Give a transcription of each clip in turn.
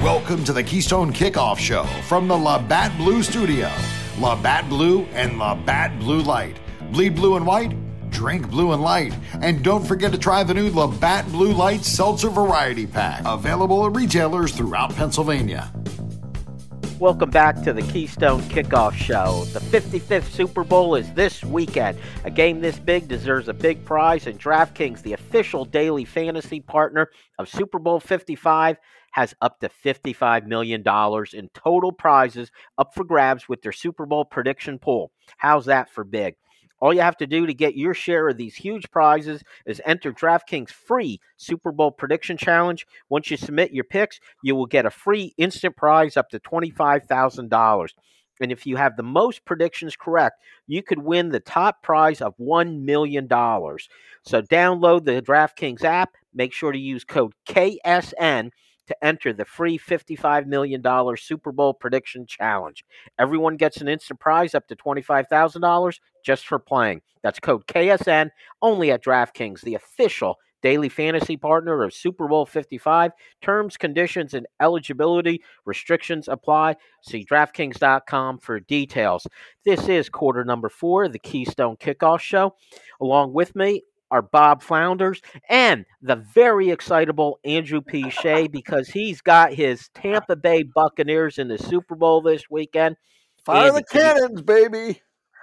Welcome to the Keystone Kickoff Show from the Labatt Blue Studio. Labatt Blue and Labatt Blue Light. Bleed blue and white, drink blue and light. And don't forget to try the new Labatt Blue Light Seltzer Variety Pack. Available at retailers throughout Pennsylvania. Welcome back to the Keystone Kickoff Show. The 55th Super Bowl is this weekend. A game this big deserves a big prize, and DraftKings, the official daily fantasy partner of Super Bowl 55, has up to $55 million in total prizes up for grabs with their Super Bowl prediction pool. How's that for big? All you have to do to get your share of these huge prizes is enter DraftKings' free Super Bowl prediction challenge. Once you submit your picks, you will get a free instant prize up to $25,000. And if you have the most predictions correct, you could win the top prize of $1 million. So download the DraftKings app. Make sure to use code KSN to enter the free $55 million Super Bowl prediction challenge. Everyone gets an instant prize up to $25,000 just for playing. That's code KSN, only at DraftKings, the official daily fantasy partner of Super Bowl 55. Terms, conditions, and eligibility restrictions apply. See DraftKings.com for details. This is quarter number 4 of the Keystone Kickoff Show. Along with me are Bob Flounders and the very excitable Andrew P. Shea, because he's got his Tampa Bay Buccaneers in the Super Bowl this weekend. Fire the cannons, baby.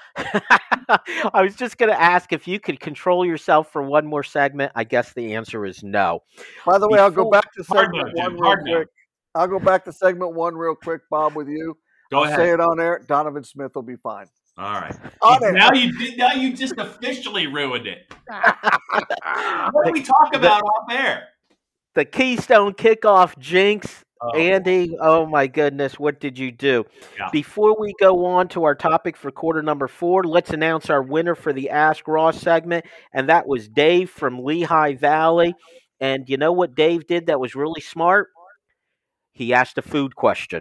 I was just going to ask if you could control yourself for one more segment. I guess the answer is no. By the way, I'll go back to segment one real quick. I'll go back to segment 1 real quick, Bob, with you. Go ahead. Say it on air. Donovan Smith will be fine. All right. On Now you just officially ruined it. What do we talk about off air? The Keystone Kickoff jinx. Andy, oh my goodness, what did you do? Yeah. Before we go on to our topic for quarter number 4, let's announce our winner for the Ask Ross segment, and that was Dave from Lehigh Valley. And you know what Dave did that was really smart? He asked a food question.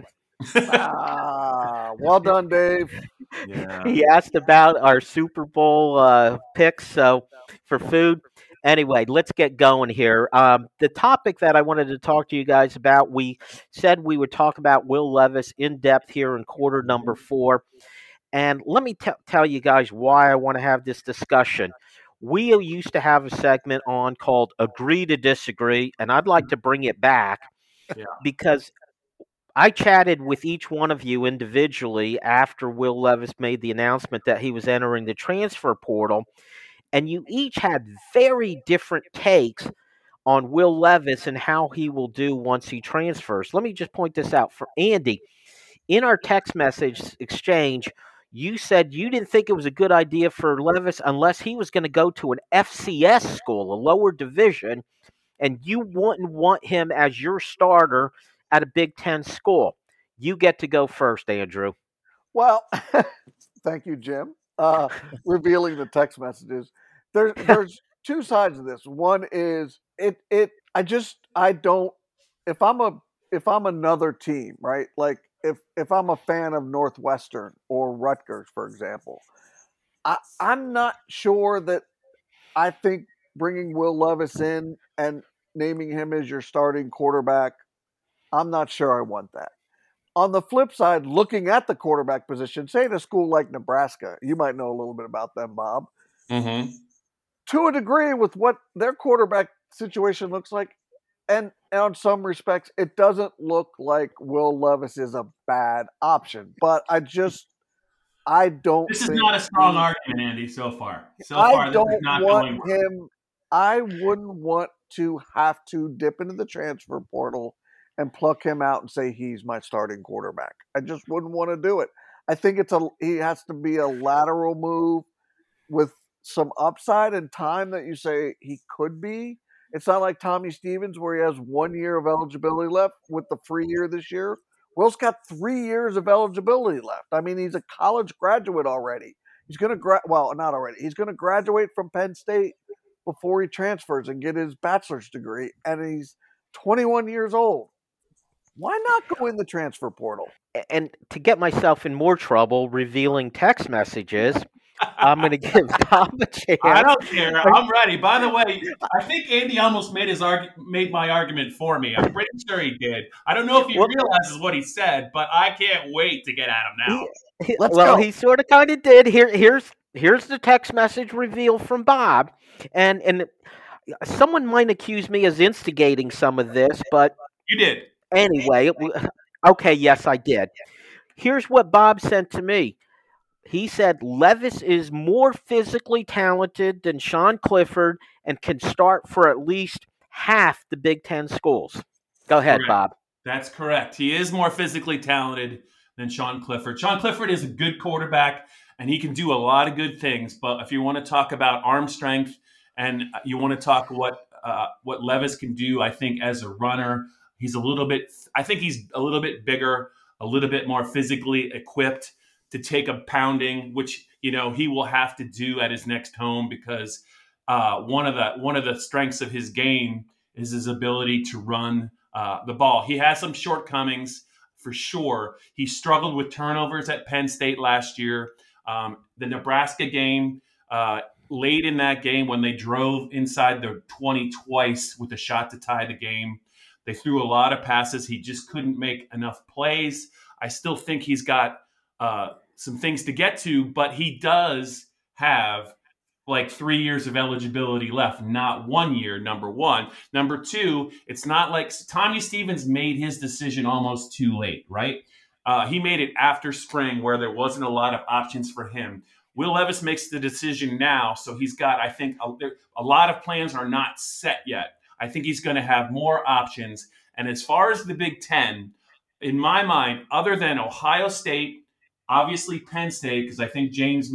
Well done, Dave. Yeah. He asked about our Super Bowl picks for food. Anyway, let's get going here. The topic that I wanted to talk to you guys about, we said we would talk about Will Levis in depth here in quarter number 4. And let me tell you guys why I want to have this discussion. We used to have a segment on called Agree to Disagree, and I'd like to bring it back because I chatted with each one of you individually after Will Levis made the announcement that he was entering the transfer portal. And you each had very different takes on Will Levis and how he will do once he transfers. Let me just point this out for Andy. In our text message exchange, you said you didn't think it was a good idea for Levis unless he was going to go to an FCS school, a lower division, and you wouldn't want him as your starter at a Big Ten school. You get to go first, Andrew. Well, thank you, Jim. Revealing the text messages. There's two sides of this. One is I don't if I'm another team, right? Like if I'm a fan of Northwestern or Rutgers, for example, I'm not sure that I think bringing Will Levis in and naming him as your starting quarterback, I'm not sure I want that. On the flip side, looking at the quarterback position, say in a school like Nebraska, you might know a little bit about them, Bob. Mm-hmm. To a degree with what their quarterback situation looks like, and on some respects, it doesn't look like Will Levis is a bad option. But I don't This is think not a strong argument, Andy, so far. I This don't is not want going him. I wouldn't want to have to dip into the transfer portal and pluck him out and say he's my starting quarterback. I just wouldn't want to do it. I think he has to be a lateral move with some upside and time that you say he could be. It's not like Tommy Stevens where he has 1 year of eligibility left with the free year this year. Will's got 3 years of eligibility left. I mean, he's a college graduate already. He's going to not already. He's going to graduate from Penn State before he transfers and get his bachelor's degree, and he's 21 years old. Why not go in the transfer portal? And to get myself in more trouble revealing text messages, I'm going to give Bob a chance. I don't care. I'm ready. By the way, I think Andy almost made my argument for me. I'm pretty sure he did. I don't know if he realizes what he said, but I can't wait to get at him now. Let's go. He sort of kind of did. Here's the text message reveal from Bob, and someone might accuse me as instigating some of this, but You did. anyway, okay, yes, I did. Here's what Bob sent to me. He said Levis is more physically talented than Sean Clifford and can start for at least half the Big Ten schools. Go ahead, Correct. Bob. That's correct. He is more physically talented than Sean Clifford. Sean Clifford is a good quarterback, and he can do a lot of good things. But if you want to talk about arm strength and you want to talk what Levis can do, I think as a runner, he's a little bit bigger, a little bit more physically equipped to take a pounding, which he will have to do at his next home because one of the strengths of his game is his ability to run the ball. He has some shortcomings for sure. He struggled with turnovers at Penn State last year. The Nebraska game, late in that game when they drove inside the 20 twice with a shot to tie the game, they threw a lot of passes. He just couldn't make enough plays. I still think he's got some things to get to, but he does have like 3 years of eligibility left, not 1 year, number one. Number two, it's not like Tommy Stevens made his decision almost too late, right? He made it after spring where there wasn't a lot of options for him. Will Levis makes the decision now, so he's got, I think, a lot of plans are not set yet. I think he's going to have more options. And as far as the Big Ten, in my mind, other than Ohio State, obviously Penn State, because I think James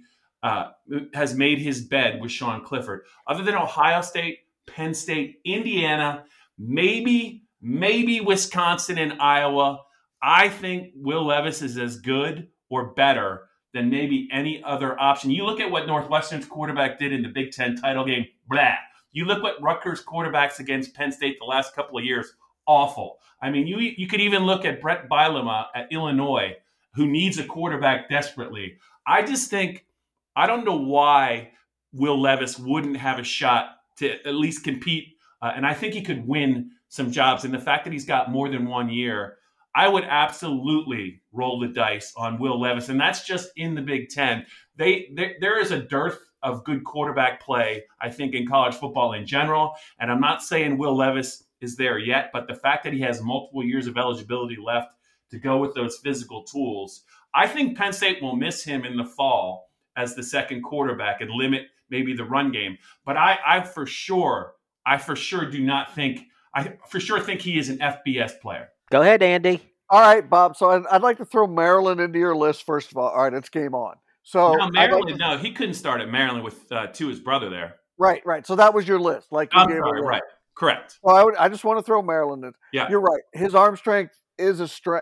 has made his bed with Sean Clifford. Other than Ohio State, Penn State, Indiana, maybe Wisconsin and Iowa, I think Will Levis is as good or better than maybe any other option. You look at what Northwestern's quarterback did in the Big Ten title game, blah. You look what Rutgers quarterbacks against Penn State the last couple of years, awful. I mean, you could even look at Brett Bielema at Illinois, who needs a quarterback desperately. I just think, I don't know why Will Levis wouldn't have a shot to at least compete. And I think he could win some jobs. And the fact that he's got more than 1 year, I would absolutely roll the dice on Will Levis. And that's just in the Big Ten. There is a dearth of good quarterback play, I think, in college football in general. And I'm not saying Will Levis is there yet, but the fact that he has multiple years of eligibility left to go with those physical tools, I think Penn State will miss him in the fall as the second quarterback and limit maybe the run game. But I for sure do not think, I for sure think he is an FBS player. Go ahead, Andy. All right, Bob. So I'd like to throw Maryland into your list first of all. All right, it's game on. So no, Maryland, no, he couldn't start at Maryland with his brother there. Right. So that was your list. Like you gave sorry, right, correct. Well, I just want to throw Maryland in. Yeah, you're right. His arm strength is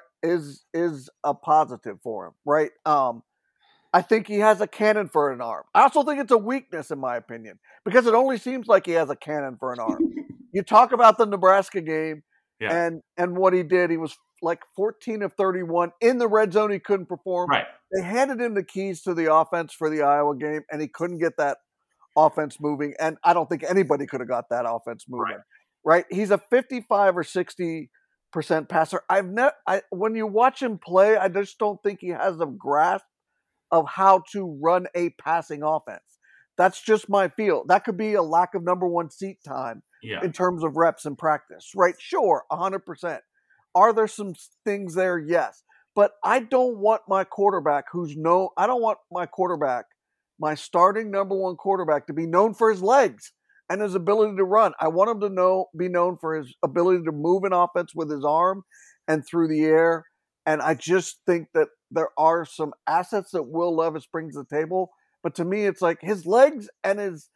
a positive for him, right? I think he has a cannon for an arm. I also think it's a weakness, in my opinion, because it only seems like he has a cannon for an arm. You talk about the Nebraska game, yeah. and what he did. He was like 14 of 31 in the red zone. He couldn't perform. Right. They handed him the keys to the offense for the Iowa game, and he couldn't get that offense moving. And I don't think anybody could have got that offense moving. Right? He's a 55 or 60% passer. When you watch him play, I just don't think he has a grasp of how to run a passing offense. That's just my feel. That could be a lack of number one seat time in terms of reps in practice, right? Sure, 100%. Are there some things there? Yes. But I don't want my quarterback I don't want my starting number one quarterback to be known for his legs and his ability to run. I want him to be known for his ability to move an offense with his arm and through the air. And I just think that there are some assets that Will Levis brings to the table. But to me, it's like his legs and his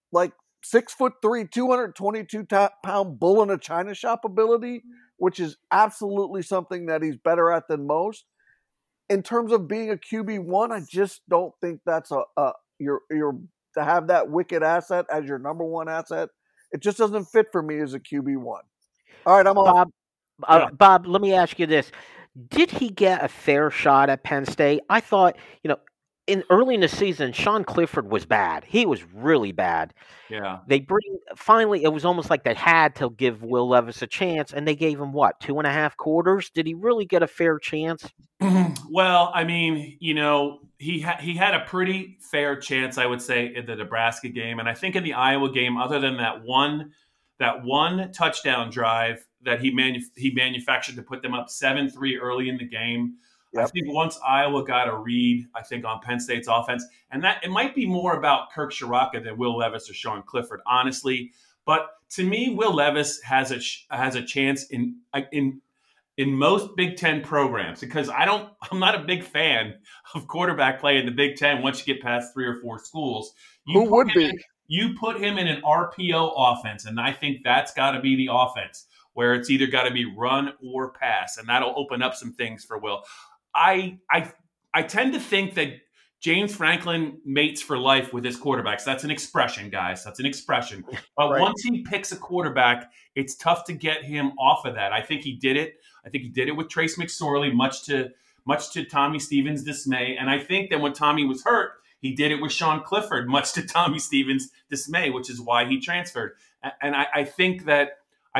6'3", 222-pound bull in a china shop ability, which is absolutely something that he's better at than most. In terms of being a QB1, I just don't think that's you're to have that wicked asset as your number one asset. It just doesn't fit for me as a QB1. All right, I'm off. Bob, let me ask you this. Did he get a fair shot at Penn State? I thought, early in the season, Sean Clifford was bad. He was really bad. Yeah. Finally, it was almost like they had to give Will Levis a chance, and they gave him, 2.5 quarters? Did he really get a fair chance? Well, I mean, he had a pretty fair chance, I would say, in the Nebraska game. And I think in the Iowa game, other than that one touchdown drive that he manufactured to put them up 7-3 early in the game, yep. I think once Iowa got a read, I think, on Penn State's offense, and that it might be more about Kirk Ciarrocca than Will Levis or Sean Clifford, honestly. But to me, Will Levis has a chance in most Big Ten programs, because I'm not a big fan of quarterback play in the Big Ten once you get past 3 or 4 schools. Who would be? You put him in an RPO offense, and I think that's got to be the offense where it's either got to be run or pass, and that'll open up some things for Will. I tend to think that James Franklin mates for life with his quarterbacks. That's an expression, guys. That's an expression. But Once he picks a quarterback, it's tough to get him off of that. I think he did it. I think he did it with Trace McSorley, much to Tommy Stevens' dismay. And I think that when Tommy was hurt, he did it with Sean Clifford, much to Tommy Stevens' dismay, which is why he transferred. And I think that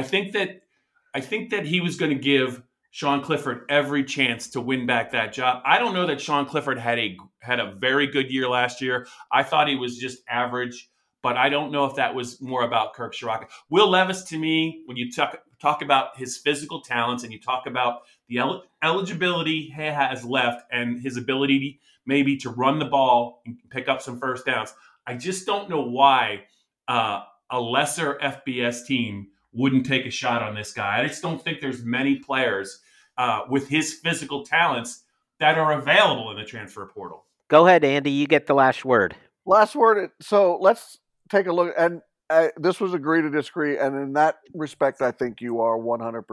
he was going to give Sean Clifford every chance to win back that job. I don't know that Sean Clifford had a very good year last year. I thought he was just average, but I don't know if that was more about Kirk Ciarrocca. Will Levis, to me, when you talk about his physical talents and you talk about the eligibility he has left and his ability maybe to run the ball and pick up some first downs, I just don't know why a lesser FBS team wouldn't take a shot on this guy. I just don't think there's many players with his physical talents that are available in the transfer portal. Go ahead, Andy. You get the last word. Last word. So let's take a look. And this was agree to disagree. And in that respect, I think you are 100%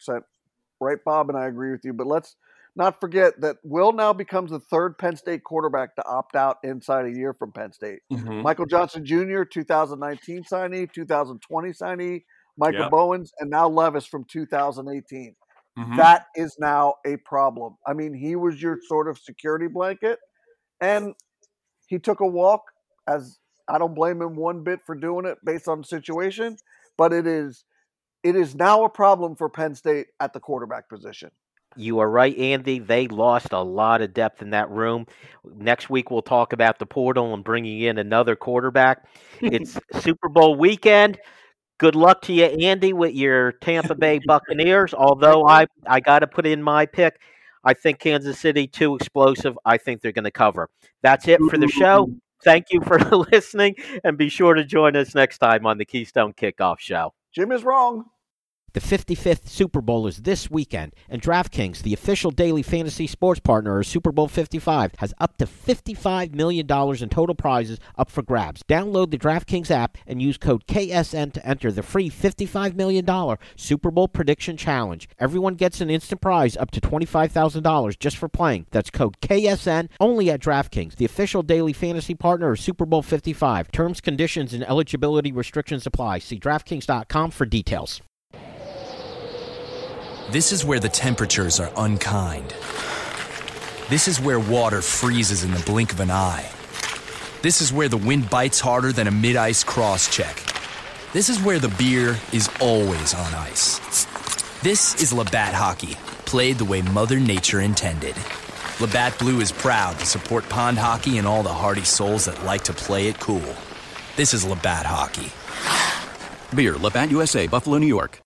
right, Bob, and I agree with you. But let's not forget that Will now becomes the third Penn State quarterback to opt out inside a year from Penn State. Mm-hmm. Michael Johnson Jr., 2019 signee, 2020 signee, Micah Bowens, and now Levis from 2018. Mm-hmm. That is now a problem. I mean, he was your sort of security blanket, and he took a walk. As I don't blame him one bit for doing it based on the situation, but it is now a problem for Penn State at the quarterback position. You are right, Andy. They lost a lot of depth in that room. Next week, we'll talk about the portal and bringing in another quarterback. It's Super Bowl weekend. Good luck to you, Andy, with your Tampa Bay Buccaneers. Although I got to put in my pick. I think Kansas City, too explosive. I think they're going to cover. That's it for the show. Thank you for listening, and be sure to join us next time on the Keystone Kickoff Show. Jim is wrong. The 55th Super Bowl is this weekend, and DraftKings, the official daily fantasy sports partner of Super Bowl 55, has up to $55 million in total prizes up for grabs. Download the DraftKings app and use code KSN to enter the free $55 million Super Bowl Prediction Challenge. Everyone gets an instant prize up to $25,000 just for playing. That's code KSN only at DraftKings, the official daily fantasy partner of Super Bowl 55. Terms, conditions, and eligibility restrictions apply. See DraftKings.com for details. This is where the temperatures are unkind. This is where water freezes in the blink of an eye. This is where the wind bites harder than a mid-ice cross-check. This is where the beer is always on ice. This is Labatt Hockey, played the way Mother Nature intended. Labatt Blue is proud to support pond hockey and all the hardy souls that like to play it cool. This is Labatt Hockey. Beer, Labatt USA, Buffalo, New York.